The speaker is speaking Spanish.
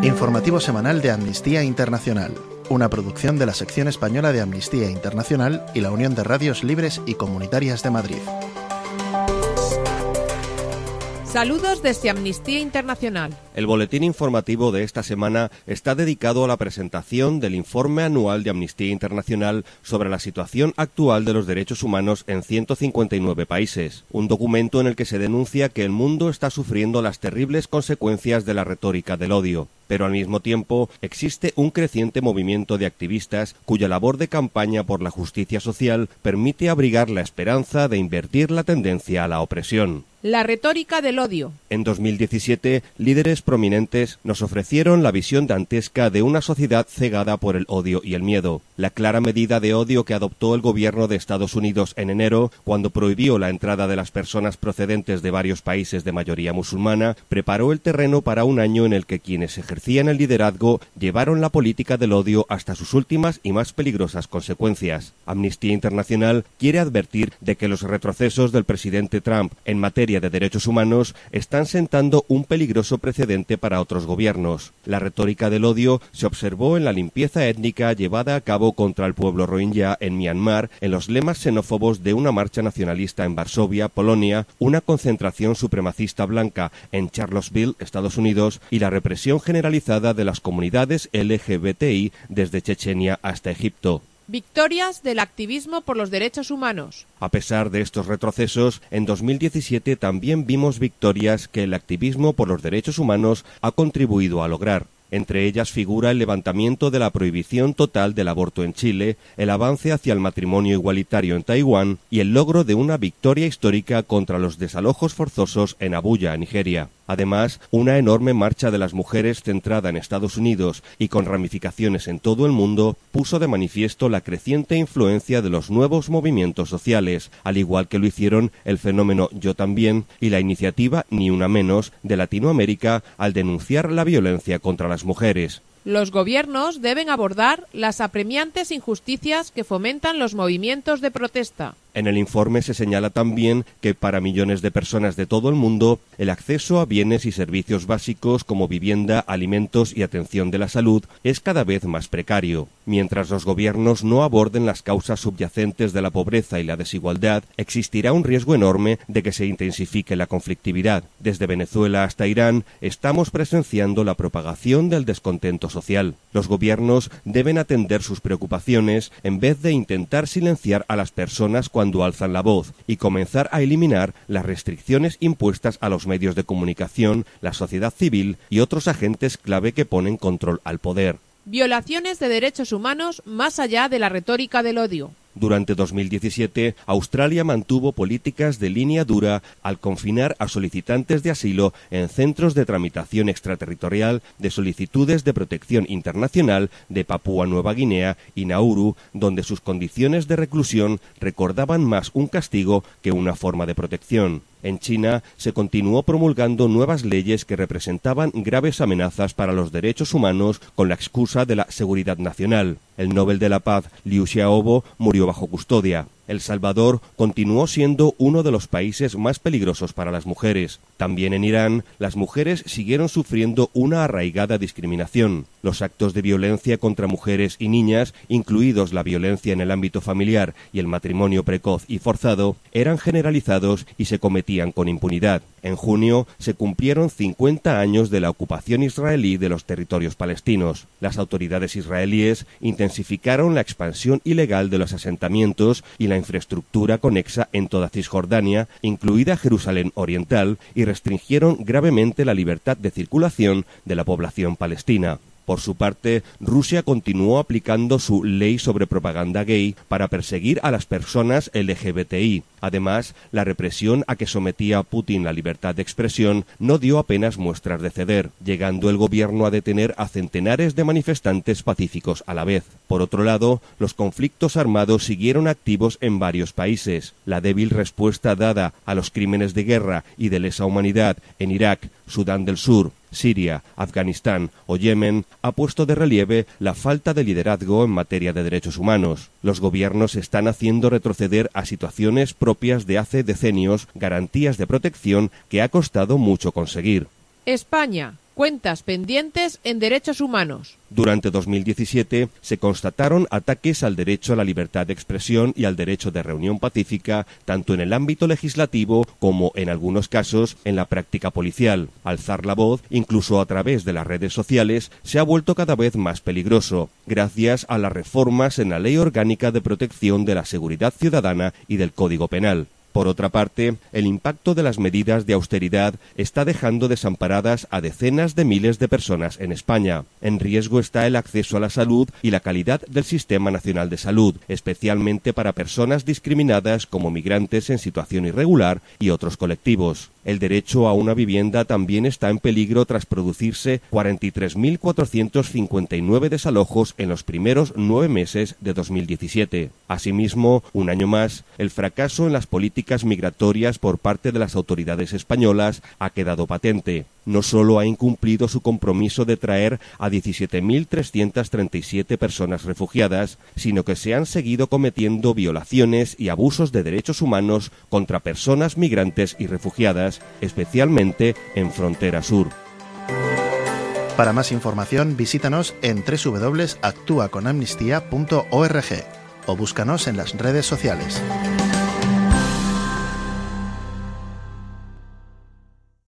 Informativo semanal de Amnistía Internacional, una producción de la sección española de Amnistía Internacional y la Unión de Radios Libres y Comunitarias de Madrid. Saludos desde Amnistía Internacional. El boletín informativo de esta semana está dedicado a la presentación del informe anual de Amnistía Internacional sobre la situación actual de los derechos humanos en 159 países, un documento en el que se denuncia que el mundo está sufriendo las terribles consecuencias de la retórica del odio. Pero al mismo tiempo existe un creciente movimiento de activistas cuya labor de campaña por la justicia social permite abrigar la esperanza de invertir la tendencia a la opresión. La retórica del odio. En 2017, líderes prominentes nos ofrecieron la visión dantesca de una sociedad cegada por el odio y el miedo. La clara medida de odio que adoptó el gobierno de Estados Unidos en enero, cuando prohibió la entrada de las personas procedentes de varios países de mayoría musulmana, preparó el terreno para un año en el que quienes ejercían el liderazgo llevaron la política del odio hasta sus últimas y más peligrosas consecuencias. Amnistía Internacional quiere advertir de que los retrocesos del presidente Trump en materia de derechos humanos están sentando un peligroso precedente para otros gobiernos. La retórica del odio se observó en la limpieza étnica llevada a cabo contra el pueblo rohingya en Myanmar, en los lemas xenófobos de una marcha nacionalista en Varsovia, Polonia, una concentración supremacista blanca en Charlottesville, Estados Unidos, y la represión generalizada de las comunidades LGBTI desde Chechenia hasta Egipto. Victorias del activismo por los derechos humanos. A pesar de estos retrocesos, en 2017 también vimos victorias que el activismo por los derechos humanos ha contribuido a lograr. Entre ellas figura el levantamiento de la prohibición total del aborto en Chile, el avance hacia el matrimonio igualitario en Taiwán y el logro de una victoria histórica contra los desalojos forzosos en Abuya, Nigeria. Además, una enorme marcha de las mujeres centrada en Estados Unidos y con ramificaciones en todo el mundo puso de manifiesto la creciente influencia de los nuevos movimientos sociales, al igual que lo hicieron el fenómeno Yo También y la iniciativa Ni Una Menos de Latinoamérica al denunciar la violencia contra las mujeres. Los gobiernos deben abordar las apremiantes injusticias que fomentan los movimientos de protesta. En el informe se señala también que para millones de personas de todo el mundo, el acceso a bienes y servicios básicos como vivienda, alimentos y atención de la salud es cada vez más precario. Mientras los gobiernos no aborden las causas subyacentes de la pobreza y la desigualdad, existirá un riesgo enorme de que se intensifique la conflictividad. Desde Venezuela hasta Irán, estamos presenciando la propagación del descontento social. Los gobiernos deben atender sus preocupaciones en vez de intentar silenciar a las personas cuando alzan la voz y comenzar a eliminar las restricciones impuestas a los medios de comunicación, la sociedad civil y otros agentes clave que ponen control al poder. Violaciones de derechos humanos más allá de la retórica del odio. Durante 2017, Australia mantuvo políticas de línea dura al confinar a solicitantes de asilo en centros de tramitación extraterritorial de solicitudes de protección internacional de Papúa Nueva Guinea y Nauru, donde sus condiciones de reclusión recordaban más un castigo que una forma de protección. En China se continuó promulgando nuevas leyes que representaban graves amenazas para los derechos humanos con la excusa de la seguridad nacional. El Nobel de la Paz, Liu Xiaobo, murió bajo custodia. El Salvador continuó siendo uno de los países más peligrosos para las mujeres. También en Irán, las mujeres siguieron sufriendo una arraigada discriminación. Los actos de violencia contra mujeres y niñas, incluidos la violencia en el ámbito familiar y el matrimonio precoz y forzado, eran generalizados y se cometían con impunidad. En junio se cumplieron 50 años de la ocupación israelí de los territorios palestinos. Las autoridades israelíes intensificaron la expansión ilegal de los asentamientos y la infraestructura conexa en toda Cisjordania, incluida Jerusalén Oriental, y restringieron gravemente la libertad de circulación de la población palestina. Por su parte, Rusia continuó aplicando su ley sobre propaganda gay para perseguir a las personas LGBTI. Además, la represión a que sometía a Putin la libertad de expresión no dio apenas muestras de ceder, llegando el gobierno a detener a centenares de manifestantes pacíficos a la vez. Por otro lado, los conflictos armados siguieron activos en varios países. La débil respuesta dada a los crímenes de guerra y de lesa humanidad en Irak, Sudán del Sur, Siria, Afganistán o Yemen ha puesto de relieve la falta de liderazgo en materia de derechos humanos. Los gobiernos están haciendo retroceder a situaciones propias de hace decenios garantías de protección que ha costado mucho conseguir. España. Cuentas pendientes en derechos humanos. Durante 2017 se constataron ataques al derecho a la libertad de expresión y al derecho de reunión pacífica, tanto en el ámbito legislativo como, en algunos casos, en la práctica policial. Alzar la voz, incluso a través de las redes sociales, se ha vuelto cada vez más peligroso, gracias a las reformas en la Ley Orgánica de Protección de la Seguridad Ciudadana y del Código Penal. Por otra parte, el impacto de las medidas de austeridad está dejando desamparadas a decenas de miles de personas en España. En riesgo está el acceso a la salud y la calidad del Sistema Nacional de Salud, especialmente para personas discriminadas como migrantes en situación irregular y otros colectivos. El derecho a una vivienda también está en peligro tras producirse 43.459 desalojos en los primeros 9 meses de 2017. Asimismo, un año más, el fracaso en las políticas migratorias por parte de las autoridades españolas ha quedado patente. No solo ha incumplido su compromiso de traer a 17.337 personas refugiadas, sino que se han seguido cometiendo violaciones y abusos de derechos humanos contra personas migrantes y refugiadas, especialmente en frontera sur. Para más información, visítanos en www.actuaconamnistía.org o búscanos en las redes sociales.